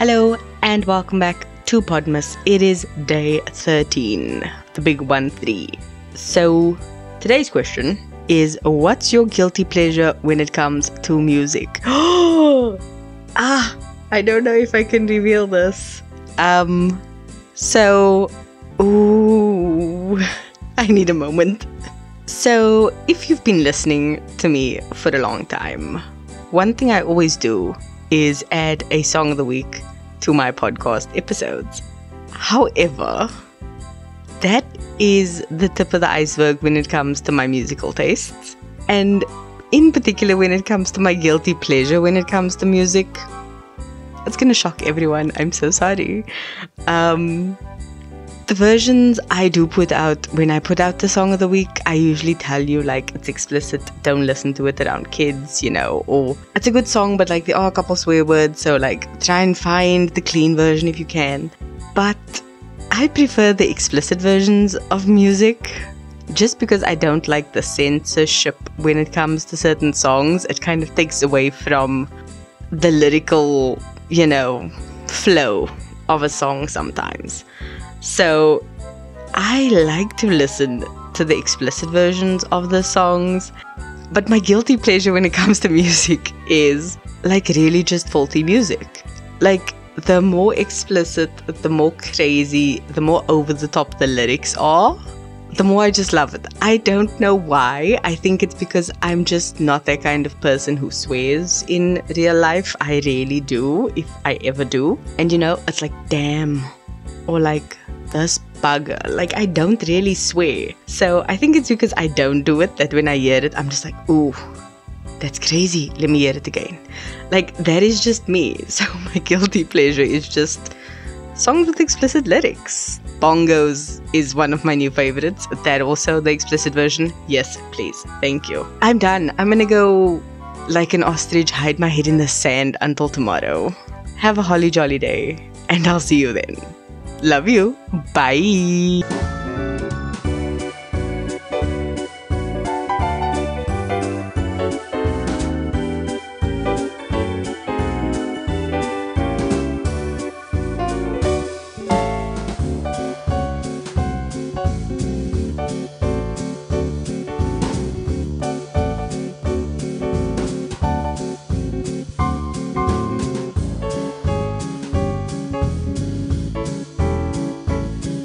Hello and welcome back to Podmas. It is day 13, the big 1-3. So today's question is, what's your guilty pleasure when it comes to music? I don't know if I can reveal this. I need a moment. So if you've been listening to me for a long time, one thing I always do is add a song of the week to my podcast episodes. However, that is the tip of the iceberg when it comes to my musical tastes. And in particular, when it comes to my guilty pleasure when it comes to music. It's gonna shock everyone. I'm so sorry. The versions I do put out, when I put out the song of the week, I usually tell you like it's explicit, don't listen to it around kids, or it's a good song but like there are a couple swear words, so like try and find the clean version if you can. But I prefer the explicit versions of music just because I don't like the censorship when it comes to certain songs. It kind of takes away from the lyrical, flow of a song sometimes. So I like to listen to the explicit versions of the songs, but my guilty pleasure when it comes to music is like really just faulty music. Like the more explicit, the more crazy, the more over the top the lyrics are, the more I just love it. I don't know why. I think it's because I'm just not that kind of person who swears in real life. I really do, if I ever do. And it's like, damn, or like, this bugger. Like, I don't really swear. So I think it's because I don't do it that when I hear it, I'm just like, ooh, that's crazy. Let me hear it again. Like, that is just me. So my guilty pleasure is just songs with explicit lyrics. Bongos is one of my new favorites. That also, the explicit version. Yes, please. Thank you. I'm done. I'm gonna go like an ostrich, hide my head in the sand until tomorrow. Have a holly jolly day. And I'll see you then. Love you. Bye.